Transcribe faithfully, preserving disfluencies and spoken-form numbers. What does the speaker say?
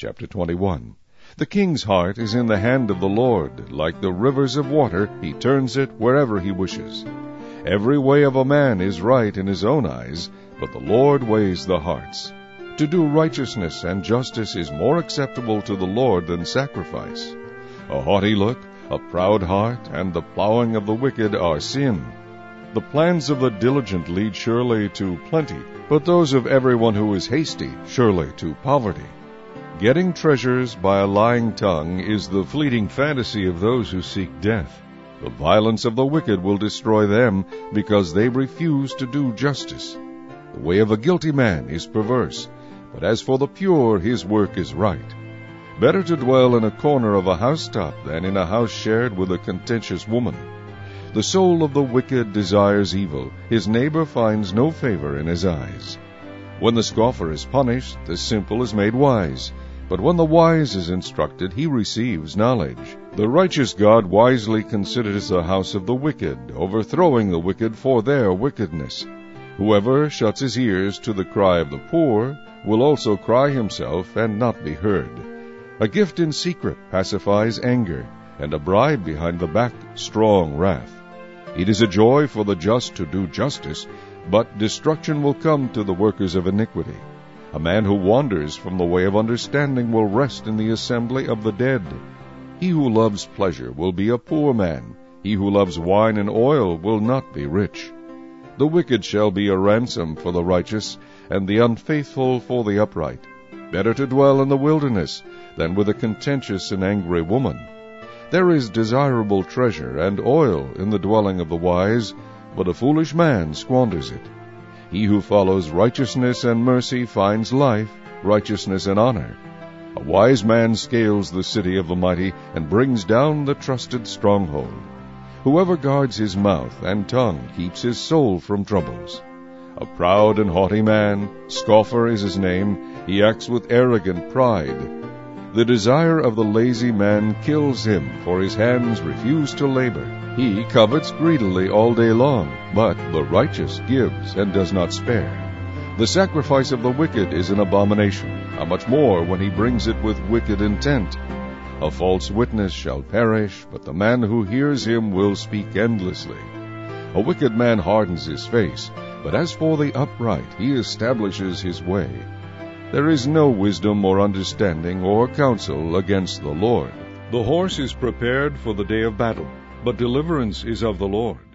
Chapter twenty-one. The king's heart is in the hand of the Lord. Like the rivers of water, he turns it wherever he wishes. Every way of a man is right in his own eyes, but the Lord weighs the hearts. To do righteousness and justice is more acceptable to the Lord than sacrifice. A haughty look, a proud heart, and the plowing of the wicked are sin. The plans of the diligent lead surely to plenty, but those of everyone who is hasty surely to poverty. Getting treasures by a lying tongue is the fleeting fantasy of those who seek death. The violence of the wicked will destroy them, because they refuse to do justice. The way of a guilty man is perverse, but as for the pure, his work is right. Better to dwell in a corner of a housetop than in a house shared with a contentious woman. The soul of the wicked desires evil. His neighbor finds no favor in his eyes. When the scoffer is punished, the simple is made wise. But when the wise is instructed, he receives knowledge. The righteous God wisely considers the house of the wicked, overthrowing the wicked for their wickedness. Whoever shuts his ears to the cry of the poor will also cry himself and not be heard. A gift in secret pacifies anger, and a bribe behind the back strong wrath. It is a joy for the just to do justice, but destruction will come to the workers of iniquity. A man who wanders from the way of understanding will rest in the assembly of the dead. He who loves pleasure will be a poor man. He who loves wine and oil will not be rich. The wicked shall be a ransom for the righteous, and the unfaithful for the upright. Better to dwell in the wilderness than with a contentious and angry woman. There is desirable treasure and oil in the dwelling of the wise, but a foolish man squanders it. He who follows righteousness and mercy finds life, righteousness, and honor. A wise man scales the city of the mighty and brings down the trusted stronghold. Whoever guards his mouth and tongue keeps his soul from troubles. A proud and haughty man, scoffer is his name, he acts with arrogant pride. The desire of the lazy man kills him, for his hands refuse to labor. He covets greedily all day long, but the righteous gives and does not spare. The sacrifice of the wicked is an abomination, how much more when he brings it with wicked intent. A false witness shall perish, but the man who hears him will speak endlessly. A wicked man hardens his face, but as for the upright, he establishes his way. There is no wisdom or understanding or counsel against the Lord. The horse is prepared for the day of battle, but deliverance is of the Lord.